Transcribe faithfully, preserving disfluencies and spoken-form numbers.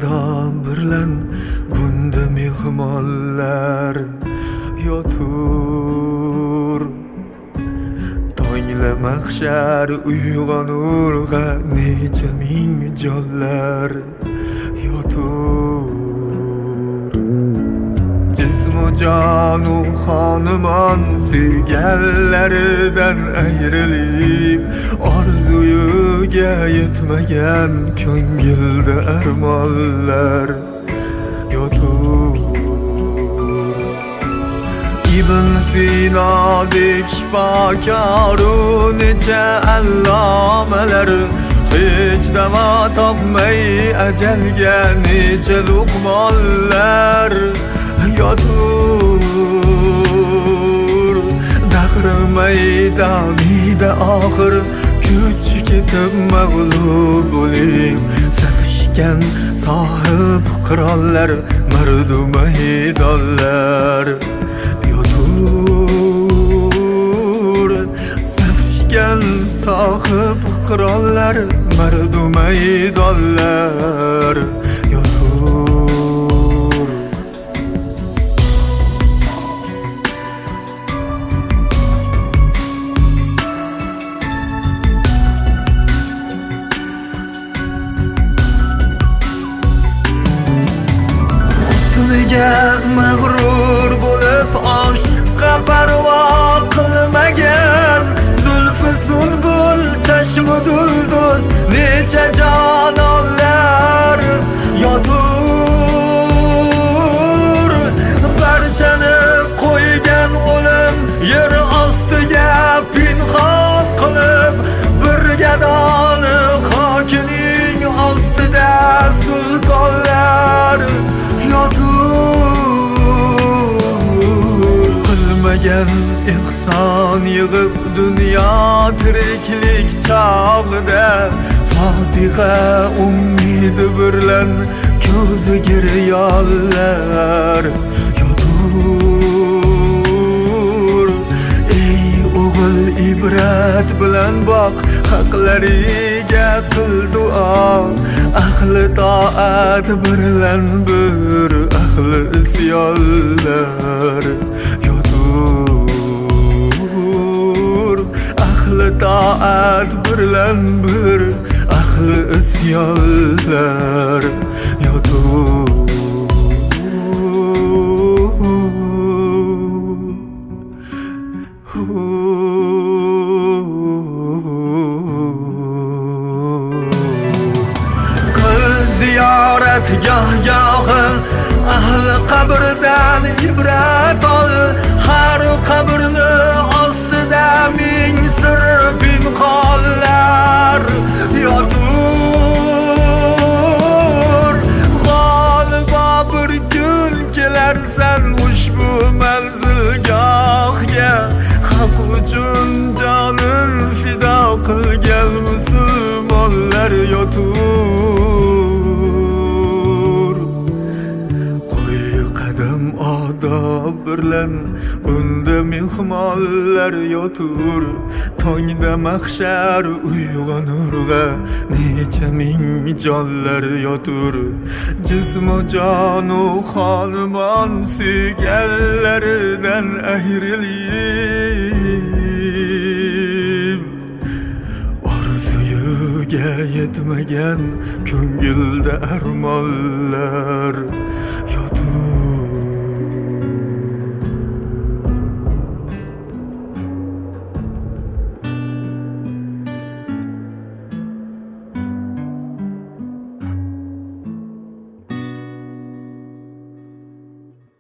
odob bilan bunda mehmonlar yotur. Tongla mahshar uyg'onurg'a necha ming jonlar yotur. Jismu jonu xonimon suyganlaridan ayrilib, orzuga yetmagan ko'ngilda armonlar yotur. Ibn Sinodek shifokoru necha allomalar hech davo topmay ajalga necha luqmonlar yotur. Dahr maydonida oxir kuch ketib mag'lub bo'lib safishgan sohib qirollar mardu maydonlar yotur. Safishgan sohib qirollar mardu maydonlar yotur. Husniga mag'rur bo'lib oshiqqa parvo qilmagan zulfi sunbul chashmu dulduz necha jononlar yotur. Barchani qo'ygan o'lim yer ostiga pinhon qilib, bir gadoni xokining ostida sultonlar yotur. Qilmagan ihson yig'ib dunyo tiriklik chog'ida Fotiha umidi birlan ko'zi giryonlar yotur. Ey o'g'il ibrat bilan boq, haqlariga qil duo. Ahli toat birlan bir, ahli isyonlar yotur. Ahli toat birlan bir, ahli isyonlar yotur. Ziyorat goh-gohim ahli qabrdan ibrat ol. Har qabrni ostida ming sir pinhonlar yotur. G'olibo bir kun kelarsan ushbu manzilgohga, haq uchun jonin fido qilgan musulmonlar yotur. Odob birlan bunda mehmonlar yotur. Tongda mahshar uyg'onurg'a necha ming jonlar yotur. Jismu jonu xonimon suyganlaridan ayrilib, orzuga yetmagan ko'ngilda armonlar